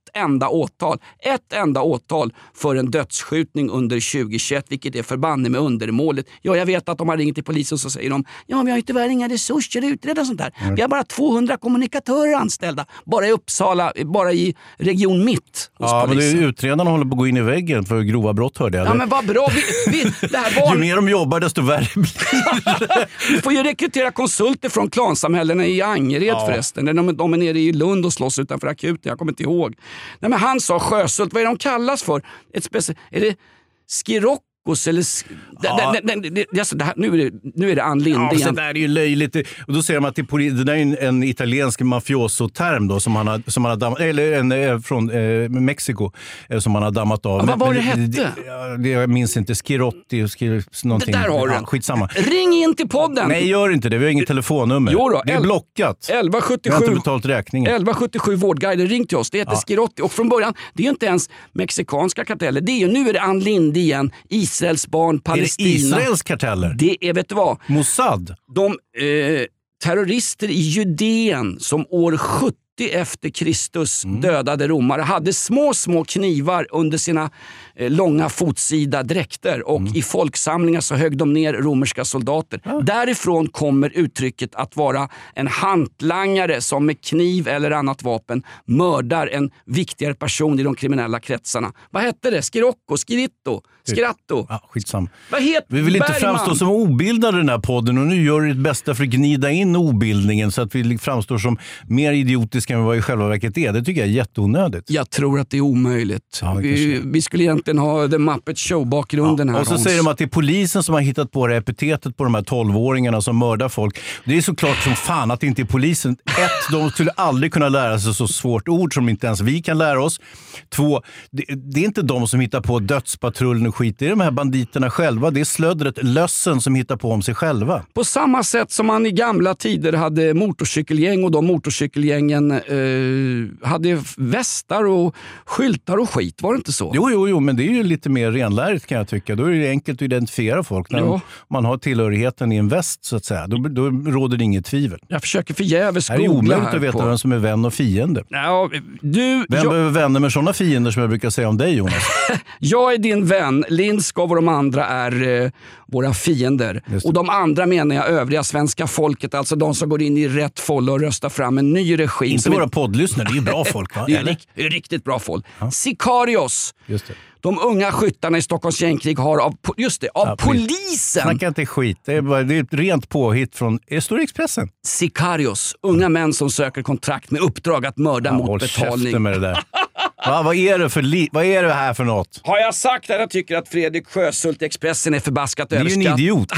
enda åtal för en dödsskjutning under 2021, vilket är förbanne med undermålet. Ja, jag vet att de har ringt till polisen så säger de, ja, vi har ju tyvärr inga resurser att utreda sånt där. Vi har bara 200 kommunikatörer anställda, bara i Uppsala, bara i region mitt hos polisen. Men utredarna håller på att gå in i väggen för grova brott, hörde jag. Ja, men vad bra. Det här ju mer de jobbar, desto värre blir det. Vi får ju rekrytera konsulter från klansamhällena i Angered förresten. De är nere i Lund och slåss utanför akuten, jag kommer inte ihåg. Nej, men han sa Sjöshult, vad är de kallas för? Är det Skirok? Eller, nu är det Ann Linde igen. Så där är ju löjligt. Och då säger man att det där är en italiensk mafioso-term då, som han har dammat, eller från Mexiko som han har dammat av. Vad var det hette? Jag minns inte. Skirotti någonting. Det där har du. Skitsamma. Ring in till podden. Nej, gör inte det. Vi har inget telefonnummer. Jo då, det är blockat. 1177. Jag har inte betalt räkningen. 1177 Vårdguiden, ring till oss. Det heter Skirotti. Och från början, det är ju inte ens mexikanska karteller. Det är ju, nu är det Ann Linde igen. Israels barn, Palestina. Är det Israels karteller? Det är, vet du vad? Mossad? De terrorister i Judeen som år efter Kristus dödade romare hade små knivar under sina långa fotsida dräkter och i folksamlingar så högg de ner romerska soldater. Därifrån kommer uttrycket att vara en hantlangare som med kniv eller annat vapen mördar en viktigare person i de kriminella kretsarna. Vad hette det? Scirocco? Sciritto? Scratto? Ja, skitsam. Vad heter Vi vill inte Bergman? framstå som obildade i den här podden och nu gör vi det bästa för att gnida in obildningen så att vi framstår som mer idiotiska än vad vi i själva verket är. Det tycker jag är jätteonödigt. Jag tror att det är omöjligt. Ja, vi skulle egentligen ha The Muppet Show-bakgrunden här. Och så säger de att det är polisen som har hittat på det epitetet på de här 12-åringarna som mördar folk. Det är såklart som fan att det inte är polisen. 1, de skulle aldrig kunna lära sig så svårt ord som inte ens vi kan lära oss. 2, det är inte de som hittar på dödspatrullen och skit. Det är de här banditerna själva. Det är slödret, lössen som hittar på om sig själva. På samma sätt som man i gamla tider hade motorcykelgäng och de motorcykelgängen hade västar och skyltar och skit, var det inte så? Jo, men det är ju lite mer renlärigt kan jag tycka. Då är det enkelt att identifiera folk. När man har tillhörigheten i en väst så att säga. Då råder det inget tvivel. Jag försöker förgäves googla här. Det är omöjligt att veta vem som är vän och fiende. Ja, vem behöver vänner med sådana fiender som jag brukar säga om dig, Jonas? Jag är din vän. Lindskov och de andra är våra fiender. Och de andra menar jag övriga svenska folket, alltså de som går in i rätt folla och röstar fram en ny regim. Inte våra poddlyssnare, det är ju bra folk va? Det är riktigt bra folk. Ja. Sicarios. Just det. De unga skyttarna i Stockholms gängkrig har av polisen. Snacka inte skit. Det är ett rent påhitt från Stora Expressen. Sicarios. Unga män som söker kontrakt med uppdrag att mörda mot betalning. Med det där. Vad är det här för något? Har jag sagt att jag tycker att Fredrik Sjöshult i Expressen är förbaskat överskatt? Det är ju en idiot.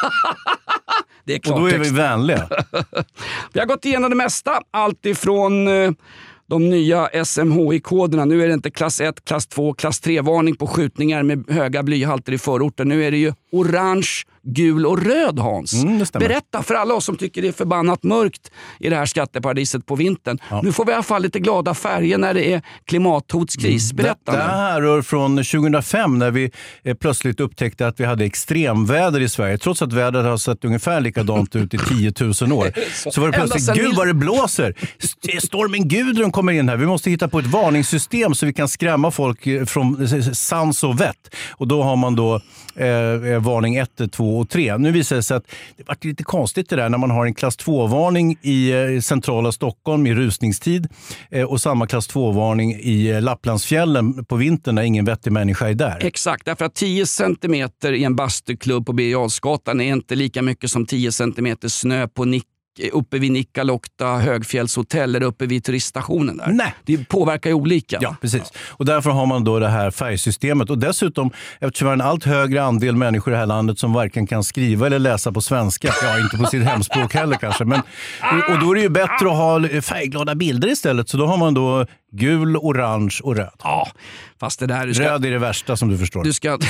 Det är klart. Och då är vi vänliga. Vi har gått igenom det mesta. Allt ifrån de nya SMHI-koderna. Nu är det inte klass 1, klass 2, klass 3-varning på skjutningar med höga blyhalter i förorten. Nu är det ju orange, gul och röd, Hans. Berätta för alla oss som tycker det är förbannat mörkt i det här skatteparadiset på vintern. Ja. Nu får vi i alla fall lite glada färger när det är klimathotskris. Berätta. Det här rör från 2005 när vi plötsligt upptäckte att vi hade extremväder i Sverige. Trots att vädret har sett ungefär likadant ut i 10 000 år. Så var det plötsligt, gud vad det blåser. Stormen Gudrun kommer in här. Vi måste hitta på ett varningssystem så vi kan skrämma folk från sans och vett. Och då har man då varning 1, 2 och 3. Nu visar det sig att det var lite konstigt det där när man har en klass 2-varning i centrala Stockholm i rusningstid och samma klass 2-varning i Lapplandsfjällen på vintern när ingen vettig människa är där. Exakt, därför att 10 centimeter i en bastuklubb på Birger Jarlsgatan är inte lika mycket som 10 centimeter snö på uppe vid Nikkaluokta högfjällshotell eller uppe vid turiststationen där. Nej. Det påverkar ju olika. Ja, precis. Och därför har man då det här färgsystemet. Och dessutom, eftersom det är en allt högre andel människor i det här landet som varken kan skriva eller läsa på svenska. Ja, inte på sitt hemspråk heller kanske. Men, och då är det ju bättre att ha färgglada bilder istället. Så då har man då gul, orange och röd. Ja, fast det där... Röd är det värsta som du förstår.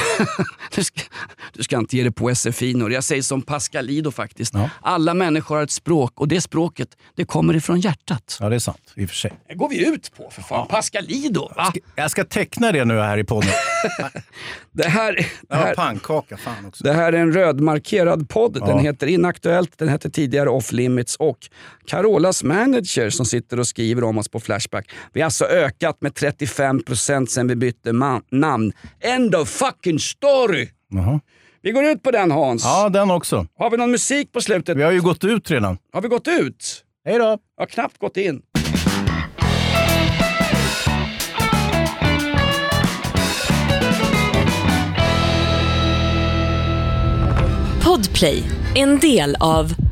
Du ska inte ge det på SFI-nor. Jag säger som Pascalido faktiskt. Ja. Alla människor har ett språk och det språket, det kommer ifrån hjärtat. Ja, det är sant. I och för sig. Det går vi ut på för fan. Ja. Pascalido. Jag ska teckna det nu här i podden. Det här pannkaka fan också. Det här är en rödmarkerad podd. Den heter Inaktuellt, den heter tidigare Off Limits och Carolas manager som sitter och skriver om oss på Flashback. Vi har alltså ökat med 35% sen vi bytte namn. End of fucking story! Vi går ut på den, Hans. Ja, den också. Har vi någon musik på slutet? Vi har ju gått ut redan. Har vi gått ut? Hej då! Jag har knappt gått in. Podplay, en del av